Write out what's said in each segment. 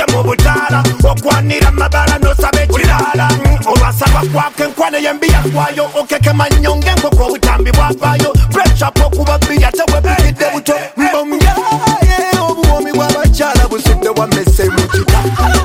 mu butaala okwanira mabala n'osaba ekirala olwasaba kwako enkwana y'embi yagwayo okekema nnyo ng'enkoko obutambi bwavaayo pressure okuba bbiya tewebigidde buto mbomyaye obuwomi bw'abakyala busudde wamese mu kita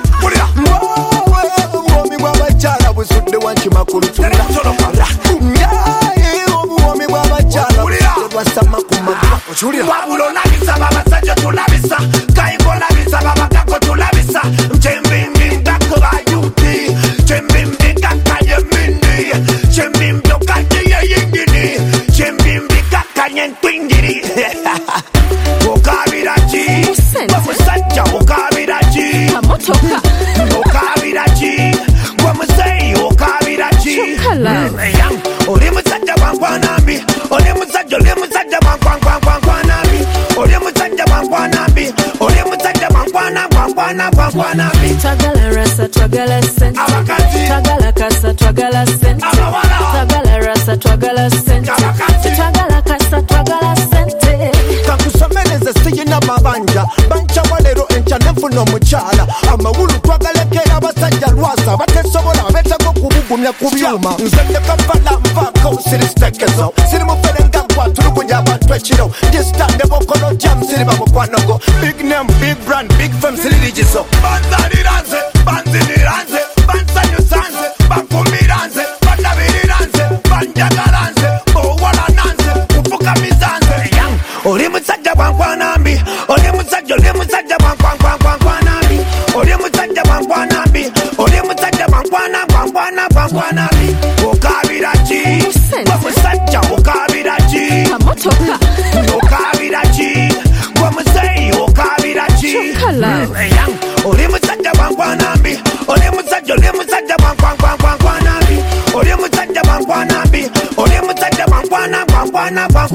obuwomi bw'abakyala busudde wankima ku lutula myaye obuwomi bw'abakyala busudde wasama ku magwa wabula olabisa babasajja tulabisa kayiko olabisa babagako tulabisa mchembimbi ndakuba yuti chembimbi kakanye mini chembimbi okanye yingini chembimbi kakanye ntwingiri okabiraji wamusajja okabiraji Amotoka okabiraji wamuzeyi okabiraji oli musajja wankwanambi oli musajja wankwanambi oli musajja wankwanambi oli musajja wankwanambi twagala rasa twagala sente abakazi twagala kasa twagala sente abawala twagala rasa twagala sente twagala kasa twagala sente kakusomereze siyina mabanja bancawa leero enkya nenfuna omukyala amawulu twagalekera abasajja lwasa batesobola beetaaga okubugumya ku byuma nze nekafala nvaako siritekezo siri muferenga gwatulugunya abantu ekiro disitande bokolo jam siri bamukwanogo big name big brand big fame siririgizo banzaliranze banziniranze bansanyusanze bankumiranze bandabiriranze banjagaranze owalananze kufukamizanze oli musajja wankwanambi oli musajja wankwanambi oli musajja wankwanambi oli musajja wankwanambi okabiraji wamusajja okabiraji Amotoka okabiraji wamuzeyi okabiraji oli musajja wankwanambi oli musajja wankwanambi oli musajja wankwanambi oli musajja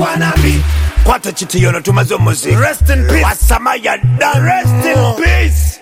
wankwanambi kwata kiti yono tumaze omuziki rest in peace wasama yadda rest in peace